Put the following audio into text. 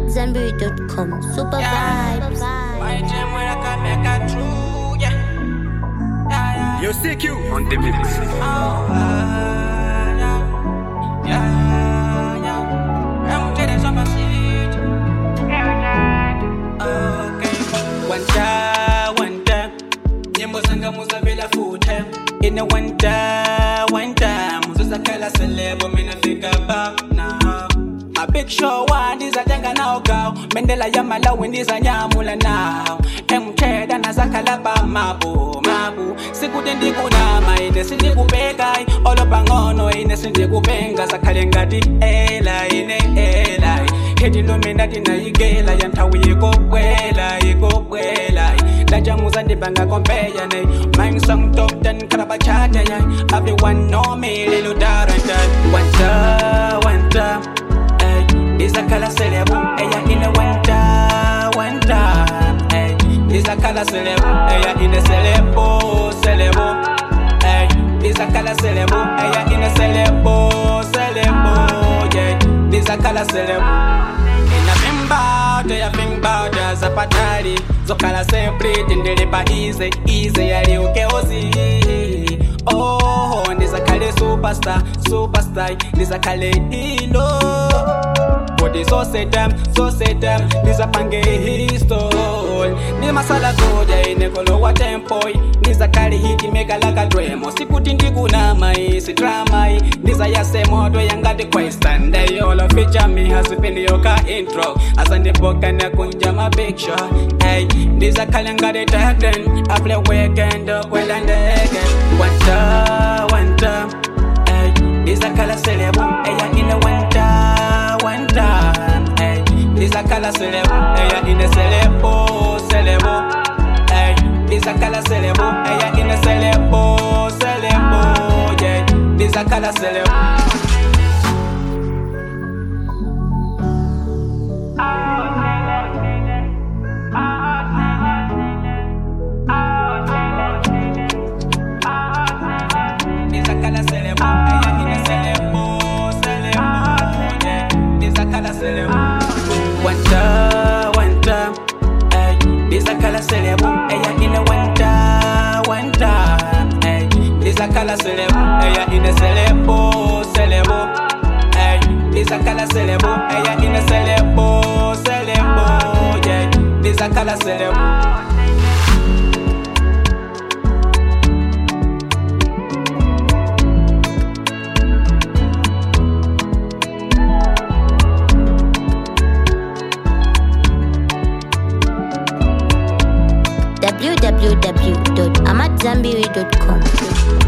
AmadZanbury.com. Super vibes. My gym where I can make a true, yeah. Yo, CQ on the mix. I'm telling some shit. Okay. One time. Nyimbo zanga muzavela futa. In a one time. Muzakala celebo, mina fika back now. A big show one is a tenga now go. Mendela yamala when is a nyamula now. Mcheda na zakalaba mabu. Sikudendi kunama ine sindikupeka. Olo bangono ine sindikupenga. Zakalengati elai. Hedi lumina dina igela. Yantawi yiko Dajamuza ndibanga kompeya ne. Mine song top 10 karabachata ya. Everyone know me little daranta. One time. Is a color celeb, ella in a one time, hey. Is a color celeb, ella in a celebo, hey. Is a color celeb, ella in a celebo, yeah. Is a color celeb. In a bimba, zapatari, zokala celebrate in the river easy, ali ukeozi. Oh, nizakale superstar, nizakale hilo. Body so set them, nizapange histol. Ni masala goja inekolo wa tempoi. Nizakali hiti mega laka dremo. Sikuti ndiguna mai, si drama. Niza yase modo yangade question. They all feature me has been yoka intro. Asande boka na kunja ma big shot. Hey, nizakali ngade taten. I play weekend up well and again. One time. Hey, nizakala celebo. Ella in a one time, hey. Is a color celeb, ella in a celebo, hey. Is a color celebo, ella in a celebo, yeah. Is a color celeb. Is a color celeb, ella in a celebo. One time, hey. This a color celeb, ella in a one time, hey. This a color celeb, ella in a celebo, hey. This a color celeb, ella in a celebo, yeah. This a color celeb. www.amadzanbury.com